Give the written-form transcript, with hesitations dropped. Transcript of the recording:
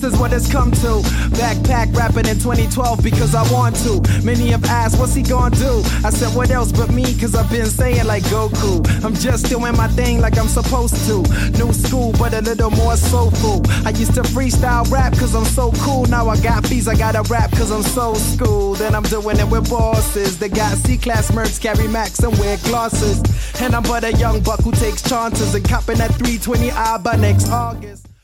is what it's come to. Backpack rapping in 2012 because I want to. Many have asked, what's he gonna do? I said, what else but me? Cause I've been saying like Goku. I'm just doing my thing like I'm supposed to. New school, but a little more soulful. I used to freestyle rap cause I'm so cool. Now I got beats, I gotta rap cause I'm so schooled. And I'm doing it with bosses. They got C-class mercs, carry Max and wear glasses. And I'm but a young buck who takes chances and copping at 320 by next August.